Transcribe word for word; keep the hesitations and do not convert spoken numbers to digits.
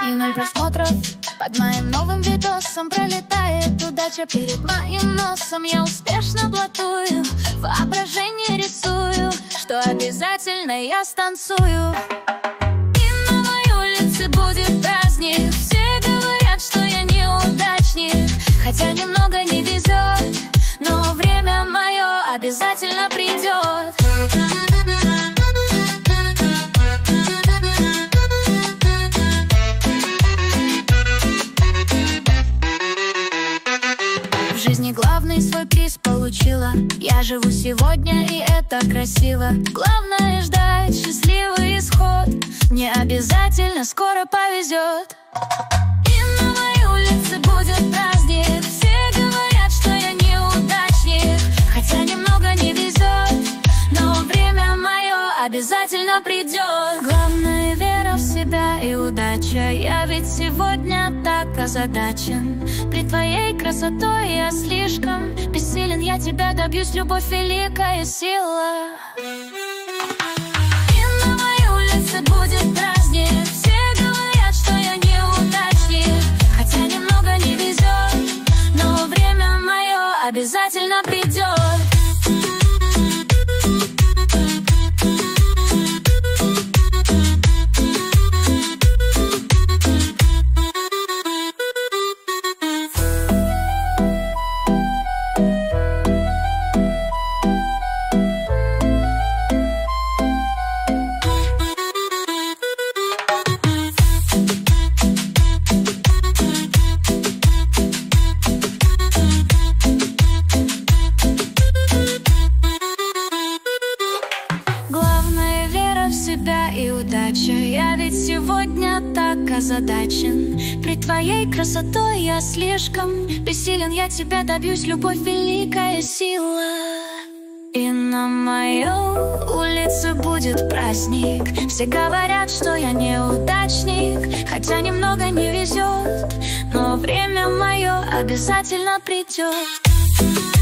И ноль просмотров под моим новым видосом. Пролетает удача перед моим носом. Я успешно блатую, воображение рисую, что обязательно я станцую. И на моей улице будет праздник. Все говорят, что я неудачник, хотя немного не везет, но время мое обязательно придет. В жизни главный свой приз получила. Я живу сегодня, и это красиво. Главное ждать счастливый исход. Мне обязательно скоро повезет. И на моей улице будет праздник. Все говорят, что я неудачник, хотя немного не везет, но время мое обязательно придет. Главное вера в себя и удача. Я ведь сегодня так озадачен. При твоей красотой я слишком бессилен. Я тебя добьюсь, любовь великая сила. И на моей улице будет праздник. Все говорят, что я неудачник, хотя немного не везет, но время мое обязательно придет. И удача. Я ведь сегодня так озадачен. При твоей красотой я слишком бессилен. Я тебя добьюсь, любовь великая сила. И на моей улице будет праздник. Все говорят, что я неудачник, хотя немного не везет, но время мое обязательно придет.